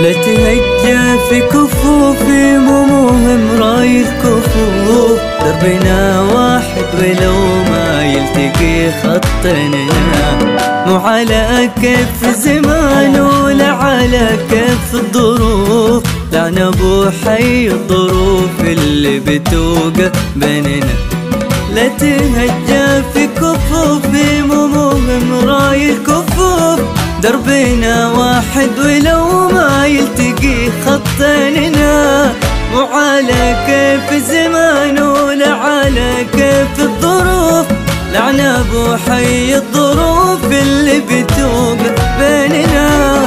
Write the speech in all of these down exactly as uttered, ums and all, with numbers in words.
لا تهجى في كفوفي، مو مهم راي الكفوف، دربنا واحد ولو ما يلتقي خطنا، مو على كيف الزمان ولا على كيف الظروف، لعن ابو حي الظروف اللي بتوقف بيننا. لا تهجى في كفوفي، مو مهم راي الكفوف، دربنا واحد ولو ما يلتقي خطنا، مو على كيف الزمان ولا على كيف الظروف، لعن ابو حي الظروف اللي بتوقف بيننا.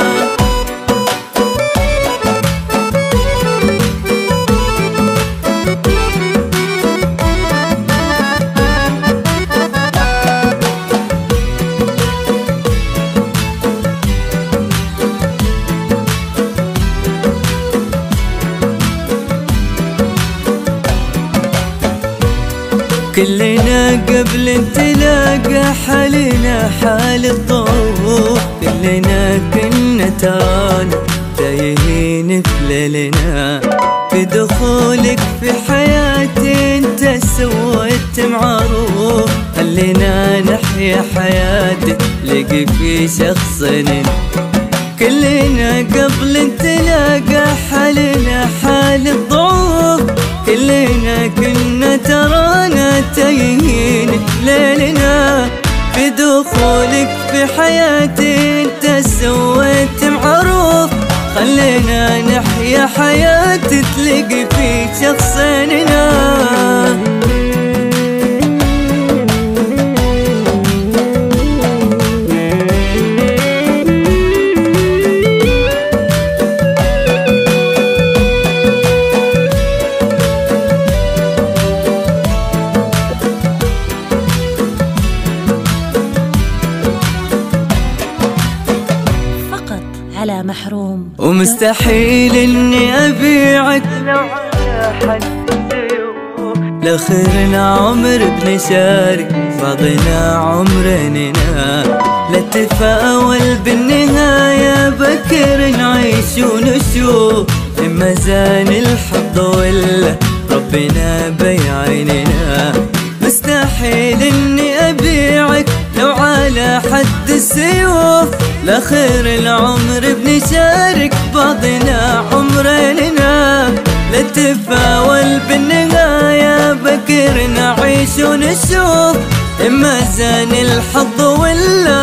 كلنا قبل تلاقى حالنا حال الظروف، كلنا كنا ترانا تايهين في ليلنا، في دخولك في حياتي انت سويت معروف، خلينا نحيا حياتي لقي في شخصنا. كلنا قبل تلاقى حالنا حال الضعوف، كلنا كنا ترانا تايهين ليلنا، في دخولك في حياتي انت سويت معروف، خلينا نحيا حياتي تلقي في شخصنا. على محروم، ومستحيل اني ابيعك لو على حد السيوف، لاخرنا عمر بنشارك بعضنا عمرنا، لا تفاول بالنهاية بكر نعيش ونشوف، اما زان الحظ ولا ربنا بيعيننا. مستحيل اني ابيعك لو على حد السيوف، لاخر العمر بنشارك بعضنا عمرنا، لا تفاول بالنهاية بكر نعيش ونشوف، اما زان الحظ ولا